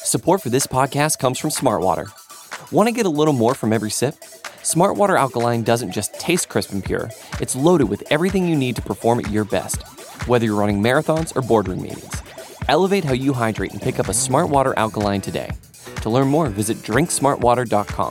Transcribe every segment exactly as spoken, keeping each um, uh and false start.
Support for this podcast comes from Smartwater. Want to get a little more from every sip? Smartwater Alkaline doesn't just taste crisp and pure, it's loaded with everything you need to perform at your best, whether you're running marathons or boardroom meetings. Elevate how you hydrate and pick up a Smartwater Alkaline today. To learn more, visit drink smart water dot com.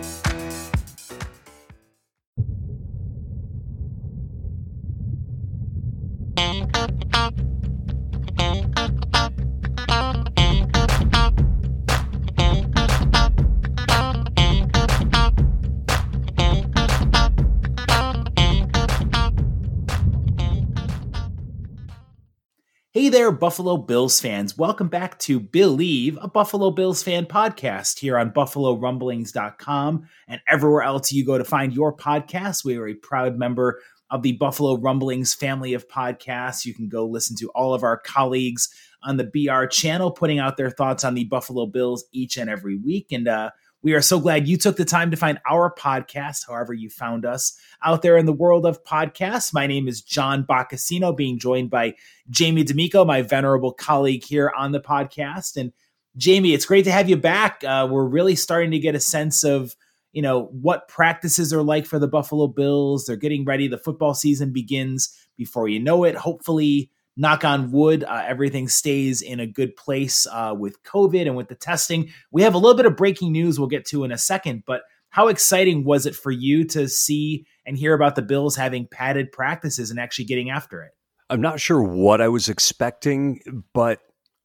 Hey there, Buffalo Bills fans. Welcome back to Believe, a Buffalo Bills fan podcast here on buffalo rumblings dot com and everywhere else you go to find your podcasts. We are a proud member of the Buffalo Rumblings family of podcasts. You can go listen to all of our colleagues on the B R channel putting out their thoughts on the Buffalo Bills each and every week. And uh, we are so glad you took the time to find our podcast, however you found us out there in the world of podcasts. My name is John Boccacino, being joined by Jamie D'Amico, my venerable colleague here on the podcast. And Jamie, it's great to have you back. Uh, we're really starting to get a sense of, you know, what practices are like for the Buffalo Bills. They're getting ready. The football season begins before you know it. Hopefully, knock on wood, uh, everything stays in a good place uh, with COVID and with the testing. We have a little bit of breaking news we'll get to in a second, but how exciting was it for you to see and hear about the Bills having padded practices and actually getting after it? I'm not sure what I was expecting, but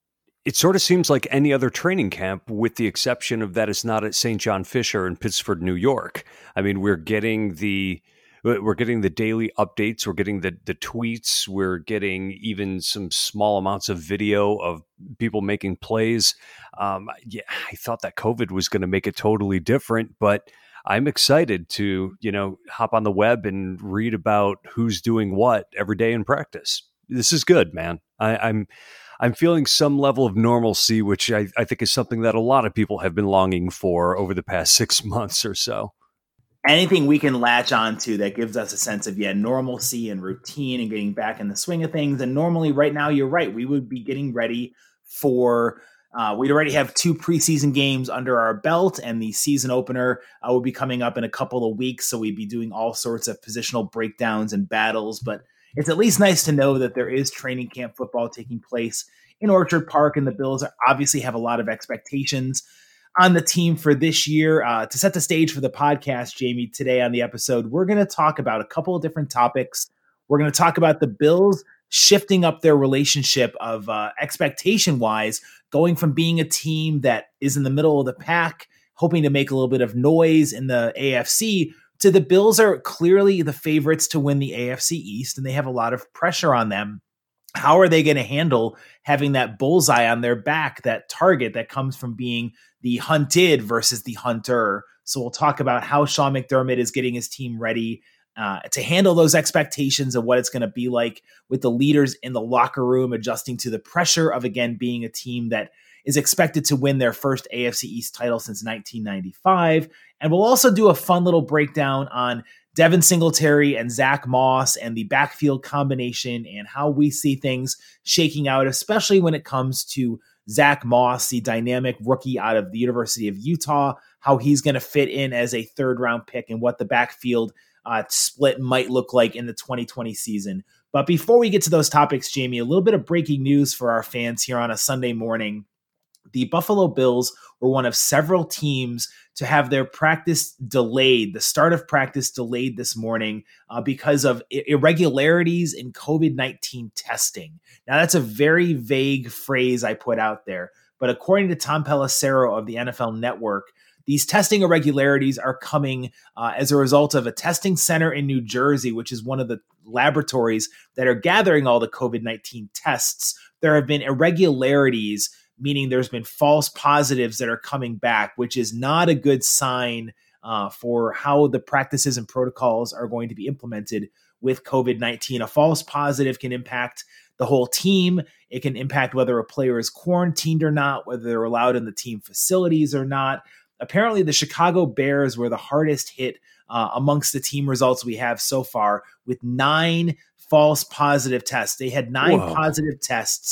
it sort of seems like any other training camp, with the exception of that it's not at Saint John Fisher in Pittsford, New York. I mean, we're getting the we're getting the daily updates, we're getting the the tweets, we're getting even some small amounts of video of people making plays. Um, yeah, I thought that COVID was going to make it totally different, but I'm excited to, you know, hop on the web and read about who's doing what every day in practice. This is good, man. I, I'm I'm feeling some level of normalcy, which I, I think is something that a lot of people have been longing for over the past six months or so. Anything we can latch onto that gives us a sense of, yeah, normalcy and routine and getting back in the swing of things. And normally right now, you're right, we would be getting ready for, uh, we'd already have two preseason games under our belt, and the season opener uh, will be coming up in a couple of weeks. So we'd be doing all sorts of positional breakdowns and battles, but it's at least nice to know that there is training camp football taking place in Orchard Park, and the Bills obviously have a lot of expectations on the team for this year. Uh, to set the stage for the podcast, Jamie, today on the episode, we're going to talk about a couple of different topics. We're going to talk about the Bills shifting up their relationship of uh, expectation-wise, going from being a team that is in the middle of the pack, hoping to make a little bit of noise in the A F C, to the Bills are clearly the favorites to win the A F C East, and they have a lot of pressure on them. How are they going to handle having that bullseye on their back, that target that comes from being the hunted versus the hunter? So we'll talk about how Sean McDermott is getting his team ready uh, to handle those expectations of what it's going to be like with the leaders in the locker room, adjusting to the pressure of, again, being a team that is expected to win their first A F C East title since nineteen ninety-five. And we'll also do a fun little breakdown on Devin Singletary and Zach Moss and the backfield combination and how we see things shaking out, especially when it comes to Zach Moss, the dynamic rookie out of the University of Utah, how he's going to fit in as a third round pick and what the backfield uh, split might look like in the twenty twenty season. But before we get to those topics, Jamie, a little bit of breaking news for our fans here on a Sunday morning. The Buffalo Bills were one of several teams to have their practice delayed, the start of practice delayed this morning uh, because of irregularities in COVID nineteen testing. Now, that's a very vague phrase I put out there, but according to Tom Pelissero of the N F L Network, these testing irregularities are coming uh, as a result of a testing center in New Jersey, which is one of the laboratories that are gathering all the COVID nineteen tests. There have been irregularities, meaning there's been false positives that are coming back, which is not a good sign uh, for how the practices and protocols are going to be implemented with COVID nineteen. A false positive can impact the whole team. It can impact whether a player is quarantined or not, whether they're allowed in the team facilities or not. Apparently, the Chicago Bears were the hardest hit uh, amongst the team results we have so far, with nine false positive tests. They had nine Whoa. positive tests.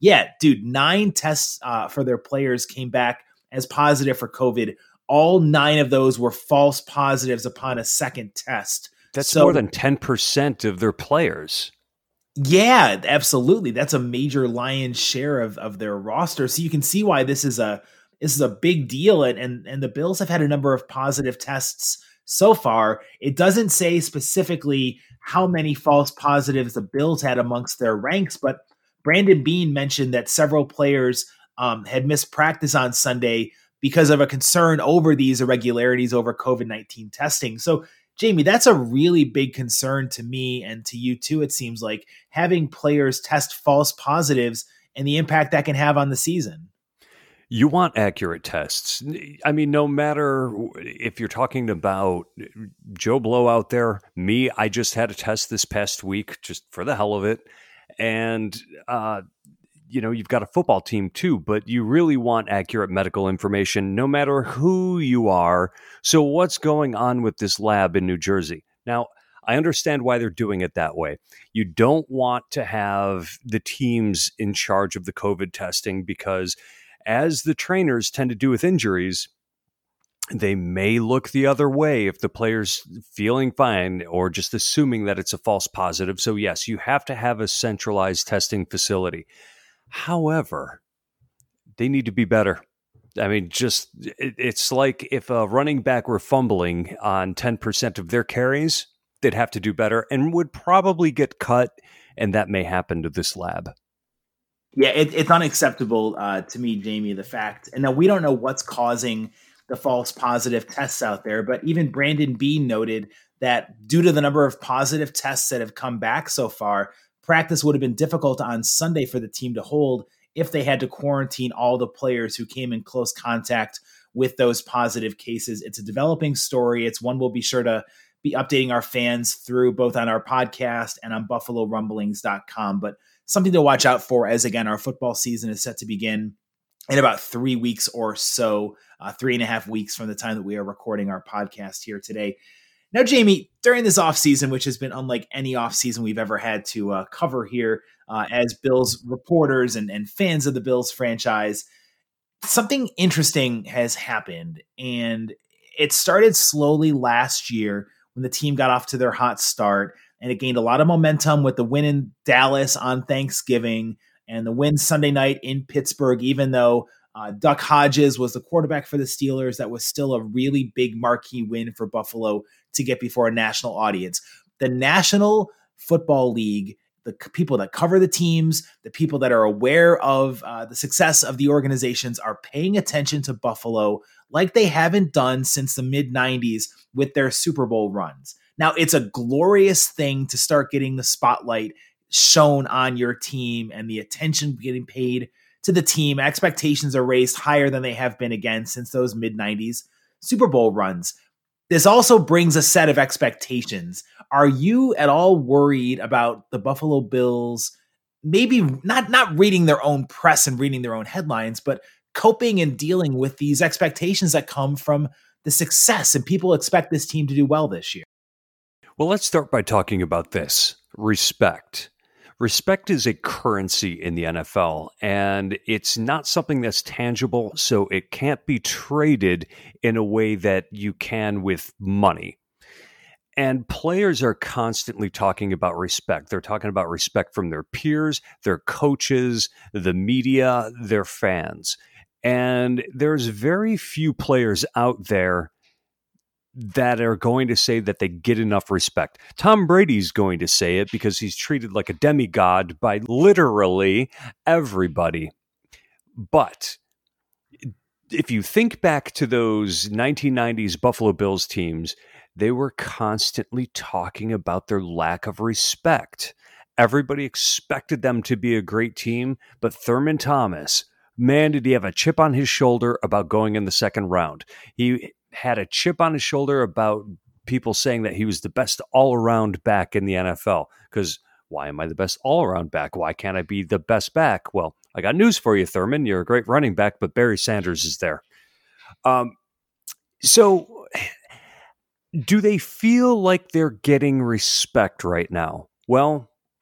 Yeah, dude, nine tests uh, for their players came back as positive for COVID. All nine of those were false positives upon a second test. That's so, more than ten percent of their players. Yeah, absolutely. That's a major lion's share of, of their roster. So you can see why this is a this is a big deal. And, and and the Bills have had a number of positive tests so far. It doesn't say specifically how many false positives the Bills had amongst their ranks, but Brandon Beane mentioned that several players um, had missed practice on Sunday because of a concern over these irregularities over COVID nineteen testing. So Jamie, that's a really big concern to me and to you too, it seems like, having players test false positives and the impact that can have on the season. You want accurate tests. I mean, no matter if you're talking about Joe Blow out there, me, I just had a test this past week just for the hell of it. And, uh, you know, you've got a football team too, but you really want accurate medical information no matter who you are. So what's going on with this lab in New Jersey? Now, I understand why they're doing it that way. You don't want to have the teams in charge of the COVID testing because, as the trainers tend to do with injuries, they may look the other way if the player's feeling fine or just assuming that it's a false positive. So yes, you have to have a centralized testing facility. However, they need to be better. I mean, just it, it's like if a running back were fumbling on ten percent of their carries, they'd have to do better and would probably get cut. And that may happen to this lab. Yeah, it, it's unacceptable uh, to me, Jamie, the fact. And now we don't know what's causing the false positive tests out there, but even Brandon Beane noted that due to the number of positive tests that have come back so far, practice would have been difficult on Sunday for the team to hold if they had to quarantine all the players who came in close contact with those positive cases. It's a developing story. It's one we'll be sure to be updating our fans through both on our podcast and on buffalo rumblings dot com. But something to watch out for as, again, our football season is set to begin in about three weeks or so, uh, three and a half weeks from the time that we are recording our podcast here today. Now, Jamie, during this offseason, which has been unlike any offseason we've ever had to uh, cover here uh, as Bills reporters and, and fans of the Bills franchise, something interesting has happened. And it started slowly last year when the team got off to their hot start, and it gained a lot of momentum with the win in Dallas on Thanksgiving and the win Sunday night in Pittsburgh, even though uh, Duck Hodges was the quarterback for the Steelers. That was still a really big marquee win for Buffalo to get before a national audience. The National Football League, the c- people that cover the teams, the people that are aware of uh, the success of the organizations are paying attention to Buffalo like they haven't done since the mid nineties with their Super Bowl runs. Now, it's a glorious thing to start getting the spotlight shown on your team and the attention getting paid to the team. Expectations are raised higher than they have been again since those mid nineties Super Bowl runs. This also brings a set of expectations. Are you at all worried about the Buffalo Bills maybe not, not reading their own press and reading their own headlines, but coping and dealing with these expectations that come from the success, and people expect this team to do well this year? Well, let's start by talking about this. Respect. Respect is a currency in the N F L, and it's not something that's tangible, so it can't be traded in a way that you can with money. And players are constantly talking about respect. They're talking about respect from their peers, their coaches, the media, their fans. And there's very few players out there that are going to say that they get enough respect. Tom Brady's going to say it because he's treated like a demigod by literally everybody. But if you think back to those nineteen nineties Buffalo Bills teams, they were constantly talking about their lack of respect. Everybody expected them to be a great team, but Thurman Thomas, man, did he have a chip on his shoulder about going in the second round. He had a chip on his shoulder about people saying that he was the best all-around back in the N F L. Because why am I the best all-around back? Why can't I be the best back? Well, I got news for you, Thurman. You're a great running back, but Barry Sanders is there. Um, so do they feel like they're getting respect right now? Well,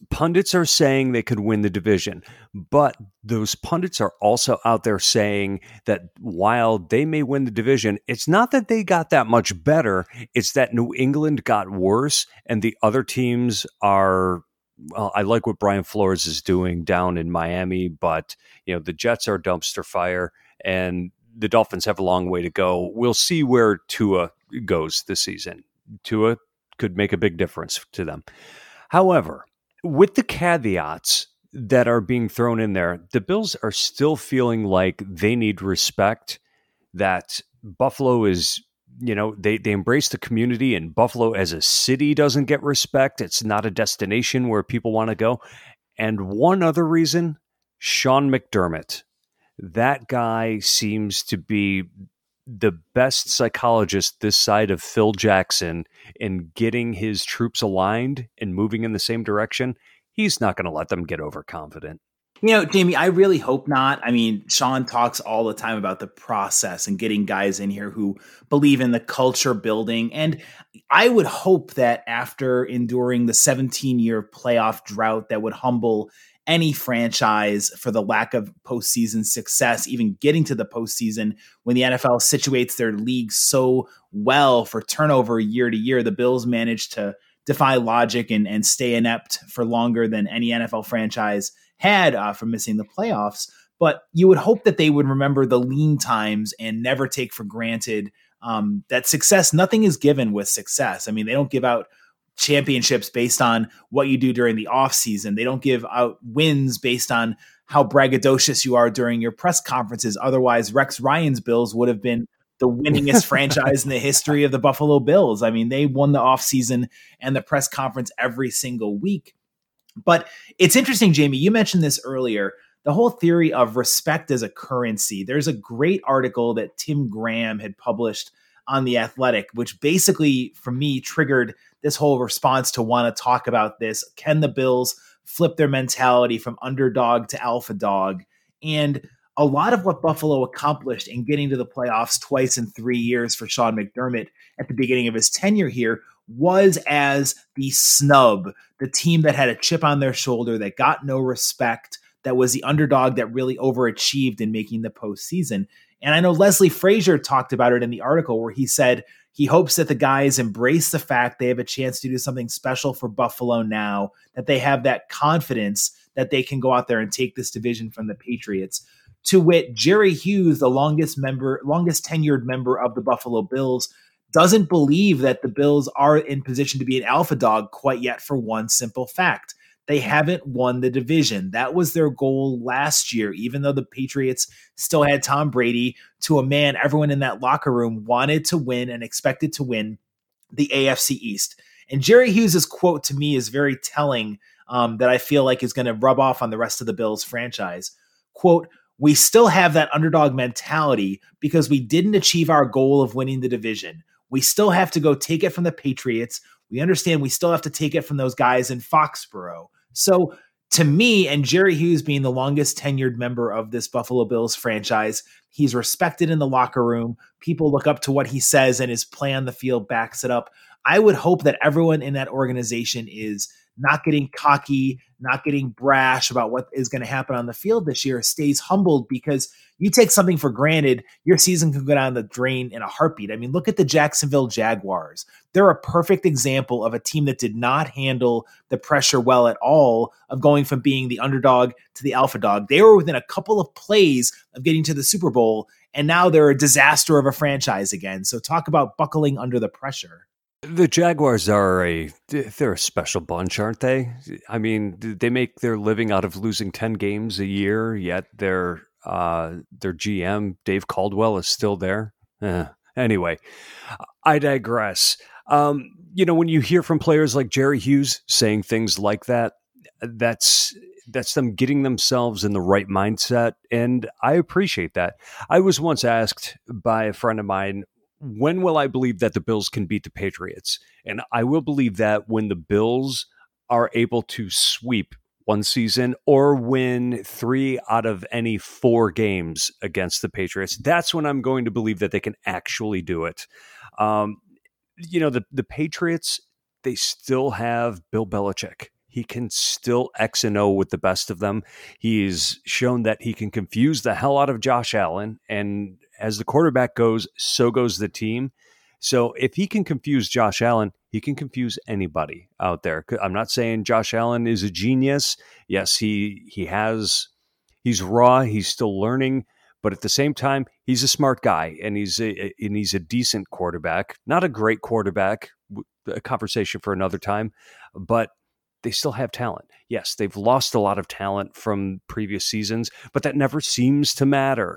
pundits are saying they could win the division, but those pundits are also out there saying that while they may win the division, it's not that they got that much better. It's that New England got worse and the other teams are, well, I like what Brian Flores is doing down in Miami, but you know, the Jets are dumpster fire and the Dolphins have a long way to go. We'll see where Tua goes this season. Tua could make a big difference to them. However, with the caveats that are being thrown in there, the Bills are still feeling like they need respect, that Buffalo is, you know, they, they embrace the community and Buffalo as a city doesn't get respect. It's not a destination where people want to go. And one other reason, Sean McDermott. That guy seems to be the best psychologist this side of Phil Jackson in getting his troops aligned and moving in the same direction. He's not going to let them get overconfident. You know, Jamie, I really hope not. I mean, Sean talks all the time about the process and getting guys in here who believe in the culture building. And I would hope that after enduring the seventeen-year playoff drought that would humble any franchise for the lack of postseason success, even getting to the postseason when the N F L situates their league so well for turnover year to year, the Bills managed to defy logic and, and stay inept for longer than any N F L franchise had uh, for missing the playoffs. But you would hope that they would remember the lean times and never take for granted um, that success, nothing is given with success. I mean, they don't give out championships based on what you do during the off season. They don't give out wins based on how braggadocious you are during your press conferences. Otherwise, Rex Ryan's Bills would have been the winningest franchise in the history of the Buffalo Bills. I mean, they won the off season and the press conference every single week. But it's interesting, Jamie, you mentioned this earlier, the whole theory of respect as a currency. There's a great article that Tim Graham had published on The Athletic, which basically, for me, triggered this whole response to want to talk about this. Can the Bills flip their mentality from underdog to alpha dog? And a lot of what Buffalo accomplished in getting to the playoffs twice in three years for Sean McDermott at the beginning of his tenure here was as the snub, the team that had a chip on their shoulder, that got no respect, that was the underdog that really overachieved in making the postseason. And I know Leslie Frazier talked about it in the article where he said he hopes that the guys embrace the fact they have a chance to do something special for Buffalo now, that they have that confidence that they can go out there and take this division from the Patriots. To wit, Jerry Hughes, the longest member, longest tenured member of the Buffalo Bills, doesn't believe that the Bills are in position to be an alpha dog quite yet for one simple fact. They haven't won the division. That was their goal last year, even though the Patriots still had Tom Brady. To a man, everyone in that locker room wanted to win and expected to win the A F C East. And Jerry Hughes' quote to me is very telling, um, that I feel like is going to rub off on the rest of the Bills franchise. Quote, "We still have that underdog mentality because we didn't achieve our goal of winning the division. We still have to go take it from the Patriots. We understand we still have to take it from those guys in Foxborough." So to me, and Jerry Hughes being the longest tenured member of this Buffalo Bills franchise, he's respected in the locker room. People look up to what he says and his play on the field backs it up. I would hope that everyone in that organization is not getting cocky, not getting brash about what is going to happen on the field this year, stays humbled, because you take something for granted, your season can go down the drain in a heartbeat. I mean, look at the Jacksonville Jaguars. They're a perfect example of a team that did not handle the pressure well at all of going from being the underdog to the alpha dog. They were within a couple of plays of getting to the Super Bowl, and now they're a disaster of a franchise again. So talk about buckling under the pressure. The Jaguars are a, they're a special bunch, aren't they? I mean, they make their living out of losing ten games a year, yet their, uh, their G M, Dave Caldwell, is still there. Eh. Anyway, I digress. Um, you know, when you hear from players like Jerry Hughes saying things like that, that's, that's them getting themselves in the right mindset. And I appreciate that. I was once asked by a friend of mine, when will I believe that the Bills can beat the Patriots? And I will believe that when the Bills are able to sweep one season or win three out of any four games against the Patriots. That's when I'm going to believe that they can actually do it. Um, you know, the, the Patriots, they still have Bill Belichick. he can still X and O with the best of them. He's shown that he can confuse the hell out of Josh Allen. And as the quarterback goes, so goes the team. So if he can confuse Josh Allen, he can confuse anybody out there. I'm not saying Josh Allen is a genius. Yes, he he has, he's raw, he's still learning, but at the same time, he's a smart guy, and he's a, and he's a decent quarterback. Not a great quarterback, a conversation for another time, but they still have talent. Yes, they've lost a lot of talent from previous seasons, but that never seems to matter.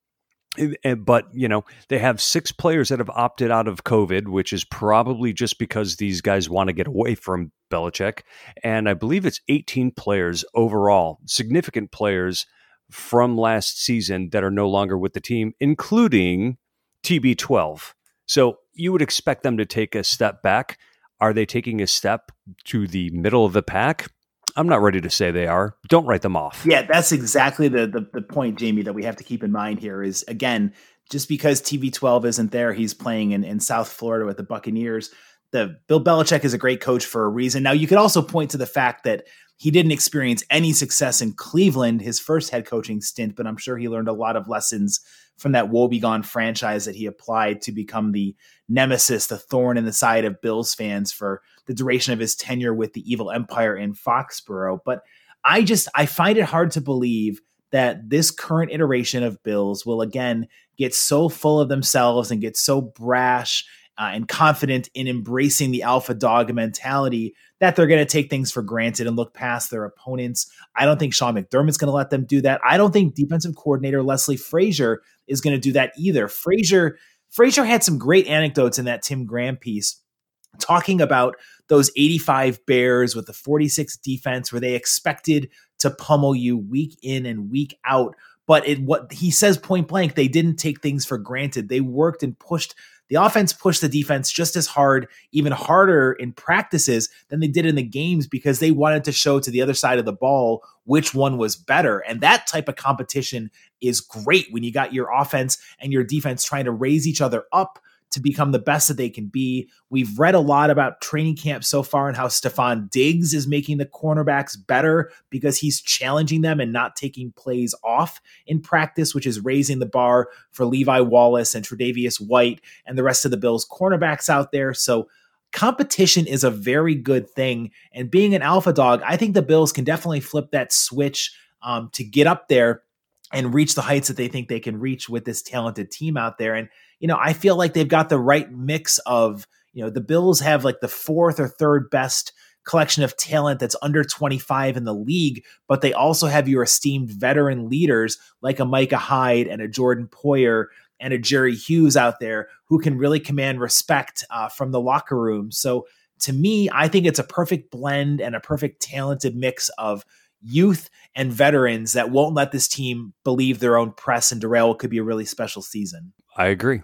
But, you know, they have six players that have opted out of COVID, which is probably just because these guys want to get away from Belichick. And I believe it's eighteen players overall, significant players from last season that are no longer with the team, including T B twelve. So you would expect them to take a step back. Are they taking a step to the middle of the pack? I'm not ready to say they are. Don't write them off. Yeah, that's exactly the, the the point, Jamie, that we have to keep in mind here is, again, just because T B twelve isn't there, he's playing in, in South Florida with the Buccaneers. The Bill Belichick is a great coach for a reason. Now, you could also point to the fact that he didn't experience any success in Cleveland, his first head coaching stint, but I'm sure he learned a lot of lessons from that woebegone franchise that he applied to become the nemesis, the thorn in the side of Bills fans for the duration of his tenure with the evil empire in Foxborough. But I just, I find it hard to believe that this current iteration of Bills will again get so full of themselves and get so brash uh, and confident in embracing the alpha dog mentality that they're going to take things for granted and look past their opponents. I don't think Sean McDermott's going to let them do that. I don't think defensive coordinator Leslie Frazier is going to do that either. Frazier, Frazier had some great anecdotes in that Tim Graham piece talking about those eighty-five Bears with the forty-six defense where they expected to pummel you week in and week out. But it, what he says point blank, they didn't take things for granted. They worked and pushed. The offense pushed the defense just as hard, even harder in practices than they did in the games because they wanted to show to the other side of the ball which one was better. And that type of competition is great when you got your offense and your defense trying to raise each other up to become the best that they can be. We've read a lot about training camp so far and how Stephon Diggs is making the cornerbacks better because he's challenging them and not taking plays off in practice, which is raising the bar for Levi Wallace and Tre'Davious White and the rest of the Bills cornerbacks out there. So competition is a very good thing. And being an alpha dog, I think the Bills can definitely flip that switch um, to get up there and reach the heights that they think they can reach with this talented team out there. And, you know, I feel like they've got the right mix of, you know, the Bills have like the fourth or third best collection of talent that's under twenty-five in the league, but they also have your esteemed veteran leaders like a Micah Hyde and a Jordan Poyer and a Jerry Hughes out there who can really command respect uh, from the locker room. So to me, I think it's a perfect blend and a perfect talented mix of youth and veterans that won't let this team believe their own press and derail what could be a really special season. I agree.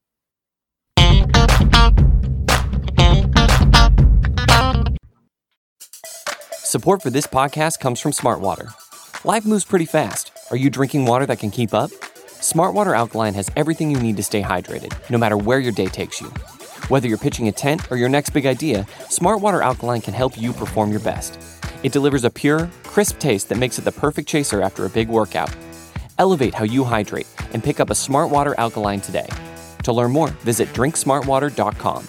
Support for this podcast comes from Smartwater. Life moves pretty fast. Are you drinking water that can keep up? Smartwater Alkaline has everything you need to stay hydrated, no matter where your day takes you. Whether you're pitching a tent or your next big idea, Smartwater Alkaline can help you perform your best. It delivers a pure, crisp taste that makes it the perfect chaser after a big workout. Elevate how you hydrate and pick up a Smartwater Alkaline today. To learn more, visit drink smartwater dot com.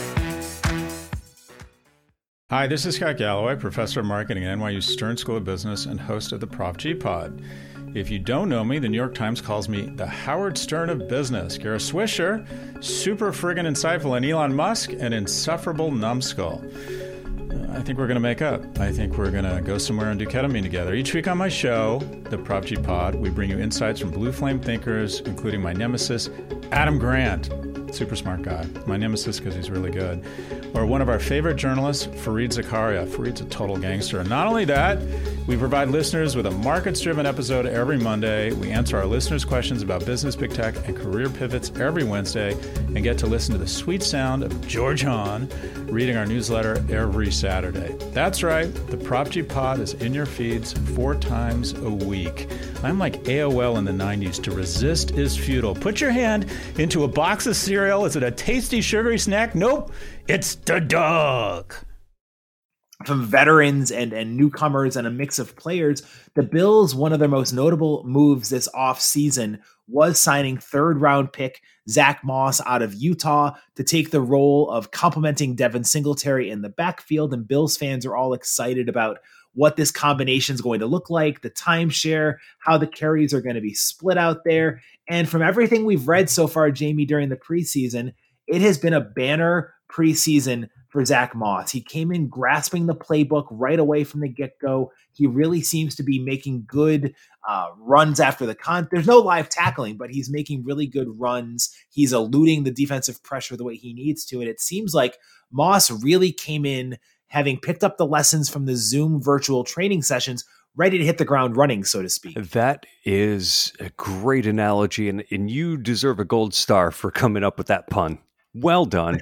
Hi, this is Scott Galloway, professor of marketing at N Y U Stern School of Business and host of the Prop G Pod. If you don't know me, the New York Times calls me the Howard Stern of business. Kara Swisher, super friggin' insightful, and Elon Musk, an insufferable numbskull. I think we're going to make up. I think we're going to go somewhere and do ketamine together. Each week on my show, the Prop G Pod, we bring you insights from blue flame thinkers, including my nemesis, Adam Grant. Super smart guy. My nemesis because he's really good. Or one of our favorite journalists, Fareed Zakaria. Fareed's a total gangster. And not only that, we provide listeners with a markets-driven episode every Monday. We answer our listeners' questions about business, big tech, and career pivots every Wednesday, and get to listen to the sweet sound of George Hahn reading our newsletter every Saturday. That's right. The Prop G Pod is in your feeds four times a week. I'm like A O L in the nineties. To resist is futile. Put your hand into a box of cereal. Is it a tasty, sugary snack? Nope. It's the dog. from veterans and, and newcomers and a mix of players. The Bills, one of their most notable moves this offseason was signing third round pick Zach Moss out of Utah to take the role of complementing Devin Singletary in the backfield. And Bills fans are all excited about what this combination is going to look like, the timeshare, how the carries are going to be split out there. And from everything we've read so far, Jamie, during the preseason, it has been a banner preseason for Zach Moss. He came in grasping the playbook right away from the get-go. He really seems to be making good uh, runs after the con. There's no live tackling, but he's making really good runs. He's eluding the defensive pressure the way he needs to. And it seems like Moss really came in having picked up the lessons from the Zoom virtual training sessions, ready to hit the ground running, so to speak. That is a great analogy, and, and you deserve a gold star for coming up with that pun. Well done.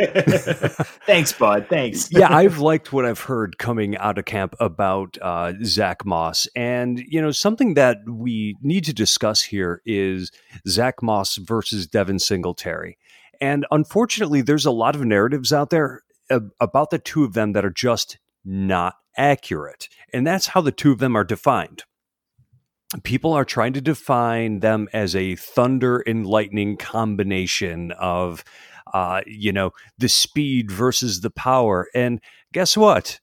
Thanks, bud. Thanks. Yeah, I've liked what I've heard coming out of camp about uh, Zach Moss. And, you know, something that we need to discuss here is Zach Moss versus Devin Singletary. And unfortunately, there's a lot of narratives out there about the two of them that are just not accurate. And that's how the two of them are defined. People are trying to define them as a thunder and lightning combination of, uh, you know, the speed versus the power. And guess what?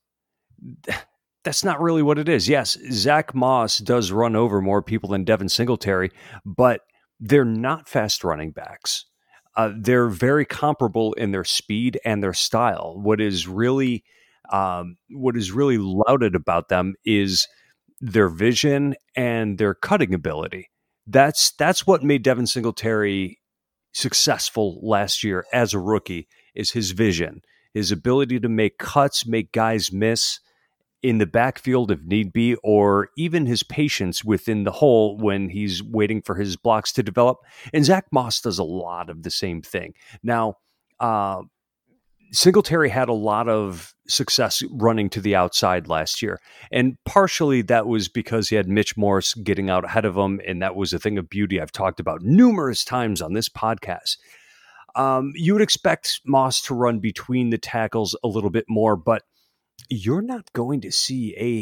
That's not really what it is. Yes, Zach Moss does run over more people than Devin Singletary, but they're not fast running backs. Uh, they're very comparable in their speed and their style. What is really, um, what is really lauded about them is their vision and their cutting ability. That's that's what made Devin Singletary successful last year as a rookie. Is his vision, his ability to make cuts, make guys miss in the backfield if need be, or even his patience within the hole when he's waiting for his blocks to develop. And Zach Moss does a lot of the same thing. Now, uh, Singletary had a lot of success running to the outside last year. And partially that was because he had Mitch Morse getting out ahead of him. And that was a thing of beauty I've talked about numerous times on this podcast. Um, you would expect Moss to run between the tackles a little bit more, but you're not going to see a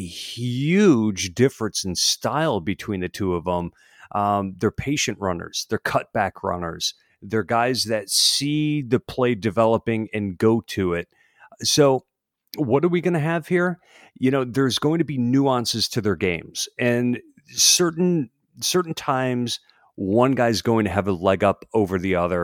huge difference in style between the two of them. Um, they're patient runners. They're cutback runners. They're guys that see the play developing and go to it. So what are we going to have here? You know, there's going to be nuances to their games, and certain certain times one guy's going to have a leg up over the other.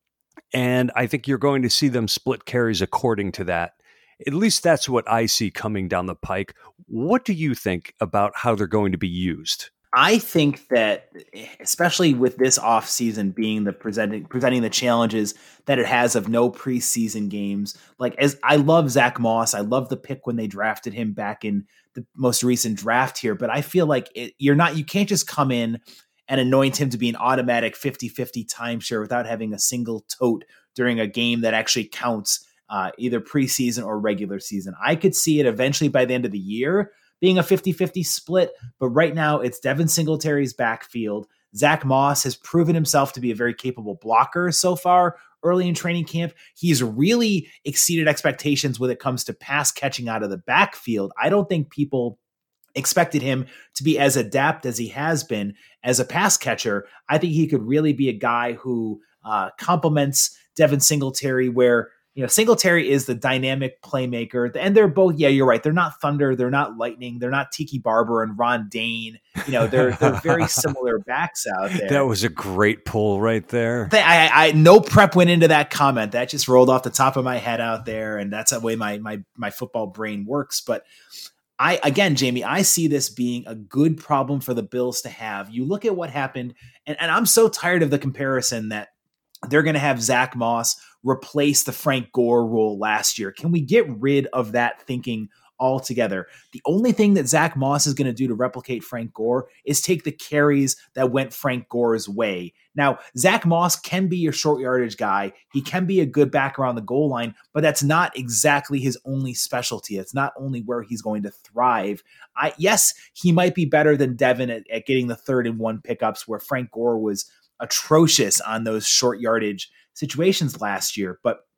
And I think you're going to see them split carries according to that. At least that's what I see coming down the pike. What do you think about how they're going to be used? I think that, especially with this offseason being the presenting presenting the challenges that it has of no preseason games, like as I love Zach Moss, I love the pick when they drafted him back in the most recent draft here, but I feel like it, you're not, you can't just come in and anoint him to be an automatic fifty-fifty timeshare without having a single tote during a game that actually counts, uh, either preseason or regular season. I could see it eventually by the end of the year being a fifty-fifty split, but right now it's Devin Singletary's backfield. Zach Moss has proven himself to be a very capable blocker so far early in training camp. He's really exceeded expectations when it comes to pass catching out of the backfield. I don't think people expected him to be as adept as he has been as a pass catcher. I think he could really be a guy who uh, complements Devin Singletary, where, you know, Singletary is the dynamic playmaker, and they're both, yeah, you're right. They're not thunder. They're not lightning. They're not Tiki Barber and Ron Dane. You know, they're, they're very similar backs out there. That was a great pull right there. They, I, I, no prep went into that comment. That just rolled off the top of my head out there. And that's the way my, my, my football brain works. But I, again, Jamie, I see this being a good problem for the Bills to have. You look at what happened, and, and I'm so tired of the comparison that they're going to have Zach Moss replace the Frank Gore role last year. Can we get rid of that thinking altogether? The only thing that Zach Moss is going to do to replicate Frank Gore is take the carries that went Frank Gore's way. Now, Zach Moss can be your short yardage guy. He can be a good back around the goal line, but that's not exactly his only specialty. It's not only where he's going to thrive. I, yes, he might be better than Devin at, at getting the third and one pickups, where Frank Gore was atrocious on those short yardage situations last year. But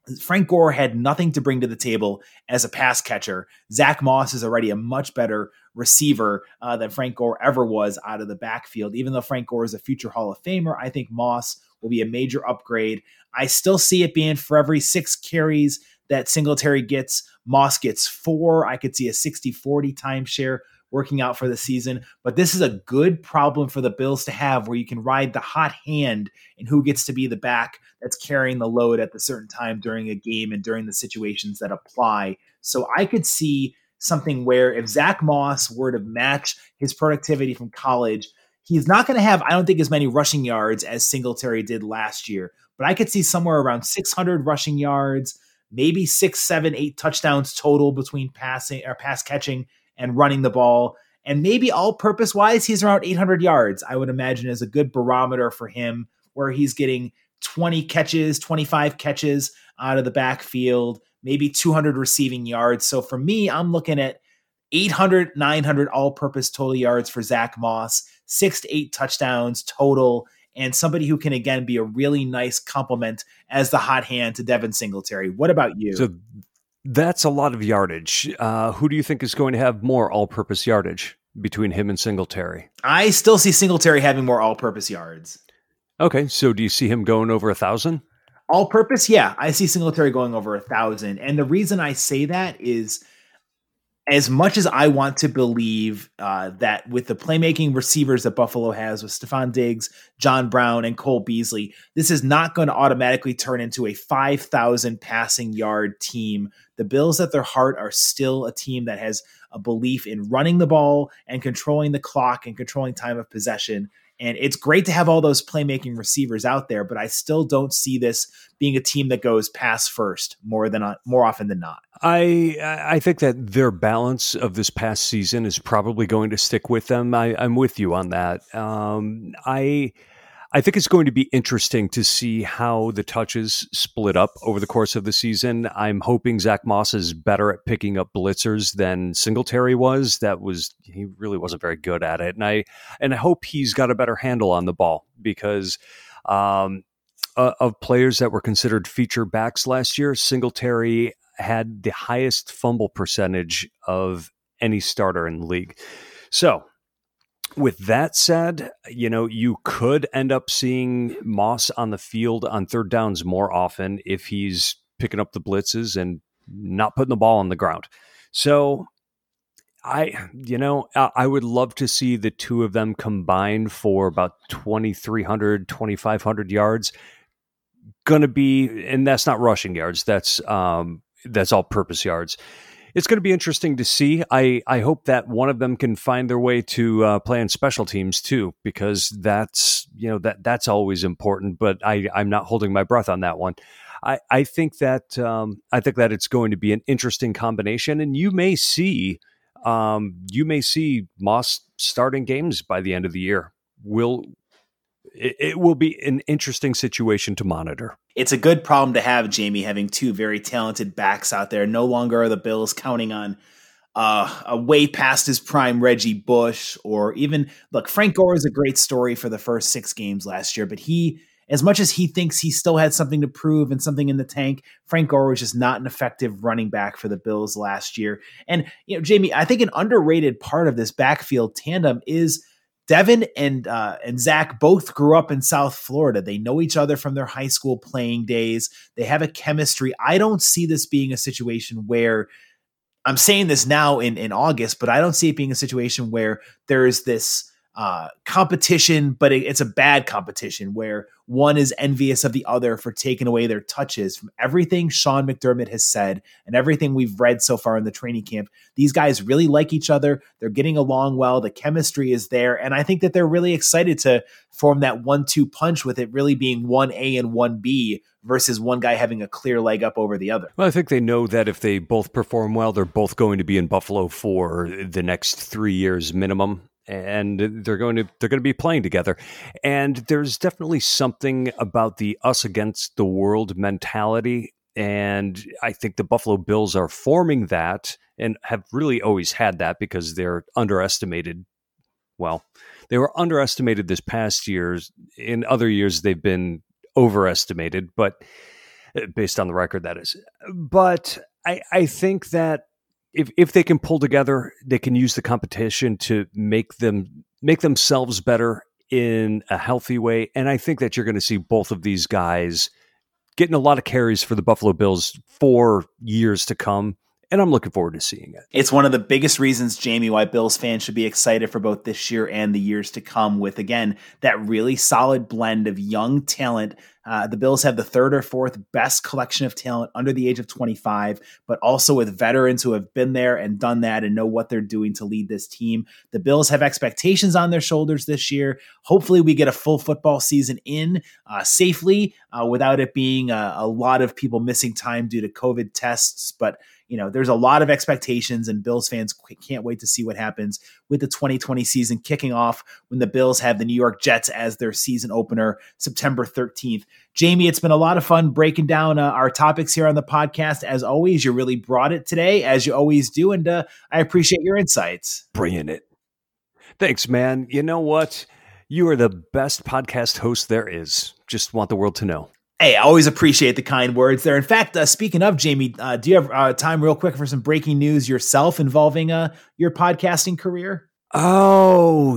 Frank Gore had nothing to bring to the table as a pass catcher. Zach Moss is already a much better receiver uh, than Frank Gore ever was out of the backfield. Even though Frank Gore is a future Hall of Famer, I think Moss will be a major upgrade. I still see it being for every six carries that Singletary gets, Moss gets four. I could see a sixty forty timeshare working out for the season. But this is a good problem for the Bills to have, where you can ride the hot hand and who gets to be the back that's carrying the load at the certain time during a game and during the situations that apply. So I could see something where if Zach Moss were to match his productivity from college, he's not going to have, I don't think, as many rushing yards as Singletary did last year. But I could see somewhere around six hundred rushing yards, maybe six, seven, eight touchdowns total between passing or pass catching and running the ball. And maybe all-purpose wise, he's around eight hundred yards, I would imagine, is a good barometer for him, where he's getting twenty catches, twenty-five catches out of the backfield, maybe two hundred receiving yards. So for me, I'm looking at eight hundred, nine hundred all-purpose total yards for Zach Moss, six to eight touchdowns total, and somebody who can, again, be a really nice complement as the hot hand to Devin Singletary. What about you? So that's a lot of yardage. Uh, who do you think is going to have more all-purpose yardage between him and Singletary? I still see Singletary having more all-purpose yards. Okay, so do you see him going over a thousand? All-purpose, yeah. I see Singletary going over a thousand. And the reason I say that is, as much as I want to believe uh, that with the playmaking receivers that Buffalo has with Stephon Diggs, John Brown, and Cole Beasley, this is not going to automatically turn into a five thousand passing yard team. The Bills at their heart are still a team that has a belief in running the ball and controlling the clock and controlling time of possession. And it's great to have all those playmaking receivers out there, but I still don't see this being a team that goes pass first more than more often than not. I I think that their balance of this past season is probably going to stick with them. I, I'm with you on that. Um, I I think it's going to be interesting to see how the touches split up over the course of the season. I'm hoping Zach Moss is better at picking up blitzers than Singletary was. That was he really wasn't very good at it, and I and I hope he's got a better handle on the ball, because um, uh, of players that were considered feature backs last year, Singletary had the highest fumble percentage of any starter in the league. So, with that said, you know, you could end up seeing Moss on the field on third downs more often if he's picking up the blitzes and not putting the ball on the ground. So I, you know, I would love to see the two of them combine for about twenty-three hundred, twenty-five hundred yards. Going to be, and that's not rushing yards. That's, um, that's all purpose yards. It's going to be interesting to see. I, I hope that one of them can find their way to uh, playing special teams too, because that's, you know, that that's always important, but I, I'm not holding my breath on that one. I, I think that, um, I think that it's going to be an interesting combination, and you may see, um, you may see Moss starting games by the end of the year. Will it, it will be an interesting situation to monitor. It's a good problem to have, Jamie, having two very talented backs out there. No longer are the Bills counting on uh, a way past his prime Reggie Bush, or even, look, Frank Gore is a great story for the first six games last year, but he, as much as he thinks he still had something to prove and something in the tank, Frank Gore was just not an effective running back for the Bills last year. And, you know, Jamie, I think an underrated part of this backfield tandem is Devin and uh, and Zach both grew up in South Florida. They know each other from their high school playing days. They have a chemistry. I don't see this being a situation where, I'm saying this now in, in August, but I don't see it being a situation where there's this uh, competition, but it, it's a bad competition where one is envious of the other for taking away their touches. From everything Sean McDermott has said and everything we've read so far in the training camp, these guys really like each other. They're getting along well. The chemistry is there. And I think that they're really excited to form that one two punch, with it really being one A and one B versus one guy having a clear leg up over the other. Well, I think they know that if they both perform well, they're both going to be in Buffalo for the next three years minimum. And they're going to they're going to be playing together. And there's definitely something about the us against the world mentality. And I think the Buffalo Bills are forming that, and have really always had that, because they're underestimated. Well, they were underestimated this past year. In other years, they've been overestimated. But based on the record, that is. But I, I think that if if they can pull together, they can use the competition to make them make themselves better in a healthy way. And I think that you're going to see both of these guys getting a lot of carries for the Buffalo Bills for years to come. And I'm looking forward to seeing it. It's one of the biggest reasons, Jamie, why Bills fans should be excited for both this year and the years to come with, again, that really solid blend of young talent. Uh, the Bills have the third or fourth best collection of talent under the age of twenty-five, but also with veterans who have been there and done that and know what they're doing to lead this team. The Bills have expectations on their shoulders this year. Hopefully we get a full football season in uh, safely uh, without it being a, a lot of people missing time due to COVID tests. But you know, there's a lot of expectations, and Bills fans can't wait to see what happens with the twenty twenty season kicking off when the Bills have the New York Jets as their season opener, September thirteenth. Jamie, it's been a lot of fun breaking down uh, our topics here on the podcast. As always, you really brought it today, as you always do, and uh, I appreciate your insights. Bringing it. Thanks, man. You know what? You are the best podcast host there is. Just want the world to know. Hey, I always appreciate the kind words there. In fact, uh, speaking of, Jamie, uh, do you have uh, time real quick for some breaking news yourself involving uh, your podcasting career? Oh,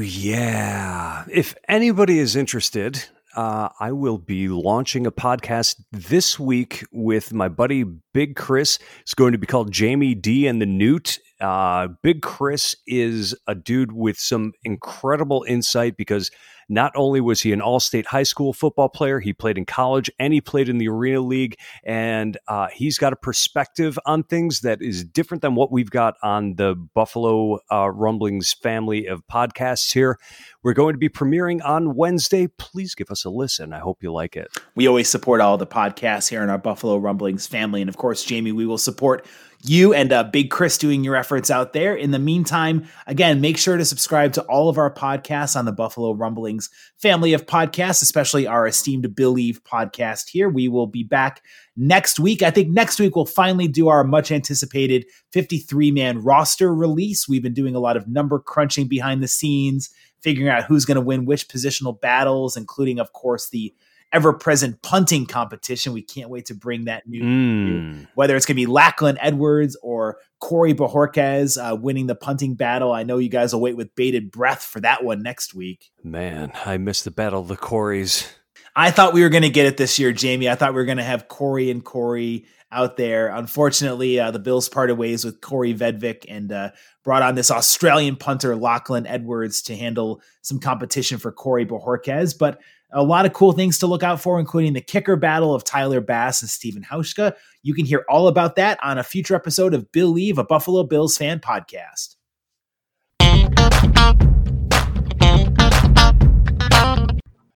yeah. If anybody is interested, uh, I will be launching a podcast this week with my buddy Big Chris. It's going to be called Jamie D and the Newt. Uh, Big Chris is a dude with some incredible insight because not only was he an all-state high school football player, he played in college and he played in the Arena League. And uh, he's got a perspective on things that is different than what we've got on the Buffalo uh, Rumblings family of podcasts here. We're going to be premiering on Wednesday. Please give us a listen. I hope you like it. We always support all the podcasts here in our Buffalo Rumblings family. And of course, Jamie, we will support you and uh, Big Chris doing your efforts out there. In the meantime, again, make sure to subscribe to all of our podcasts on the Buffalo Rumblings family of podcasts, especially our esteemed Believe podcast here. We will be back next week. I think next week we'll finally do our much anticipated fifty-three man roster release. We've been doing a lot of number crunching behind the scenes, figuring out who's going to win which positional battles, including, of course, the ever-present punting competition. We can't wait to bring that new, Mm. whether it's going to be Lachlan Edwards or Corey Bojorquez uh, winning the punting battle. I know you guys will wait with bated breath for that one next week. Man, I missed the battle of the Corys. I thought we were going to get it this year, Jamie. I thought we were going to have Corey and Corey out there. Unfortunately, uh, the Bills parted ways with Corey Vedvik and uh, brought on this Australian punter, Lachlan Edwards, to handle some competition for Corey Bojorquez. But a lot of cool things to look out for, including the kicker battle of Tyler Bass and Stephen Hauschka. You can hear all about that on a future episode of Believe, a Buffalo Bills fan podcast.